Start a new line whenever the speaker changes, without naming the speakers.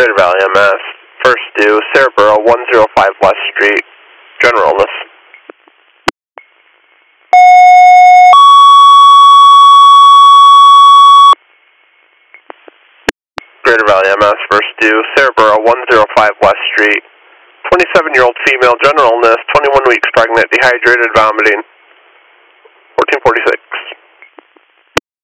Greater Valley MS, first due, Sarahboro, 105 West Street, general illness. Greater Valley MS, first due, Sarahboro, 105 West Street, 27-year-old female, general illness, 21 weeks pregnant, dehydrated, vomiting, 1446.